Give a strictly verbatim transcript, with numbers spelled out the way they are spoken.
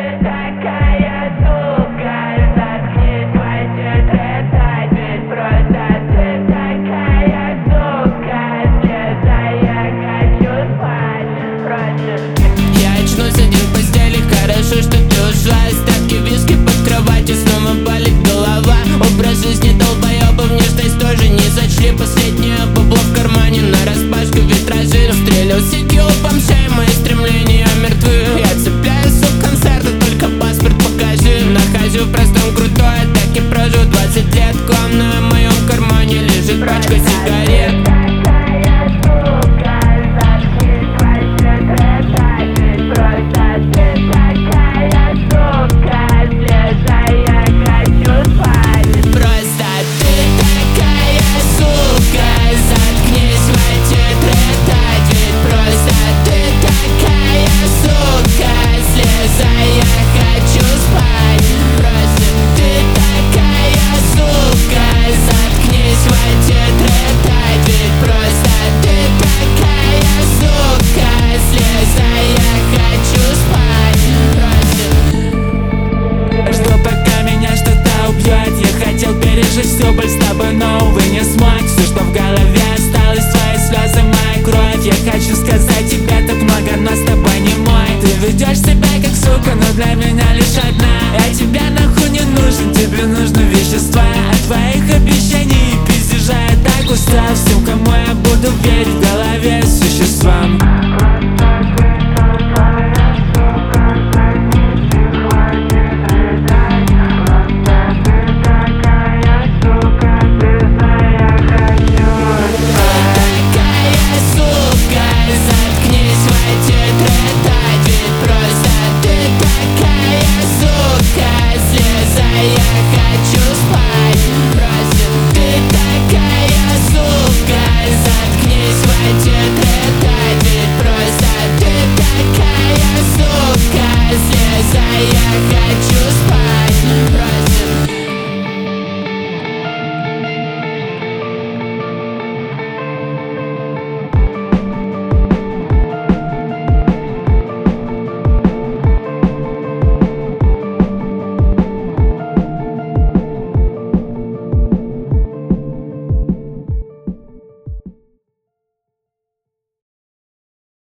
Что ты ушла, остатки виски под кроватью, снова болит голова. Образ жизни долбоёба, внешность тоже не сочли. Последнее бабло в кармане нараспашку, витражи. Стрелялся килпом, шеи, мои стремления мертвы. Я цепляюсь у концерта, только паспорт покажи. Нахожу в простом крутое, так и прожил двадцать лет. Главное, в моем кармане лежит пачка сигарет. Всю боль с тобой, но, увы, не смог. Все, что в голове осталось, твои слезы, моя кровь. Я хочу сказать тебе так много, но с тобой не мой. Ты ведешь себя как сука, но для меня лишь одна. Я тебе нахуй не нужен, тебе нужны вещества. От твоих обещаний и пиздежа я так устал. Всем, кому я буду верить, в голове существам.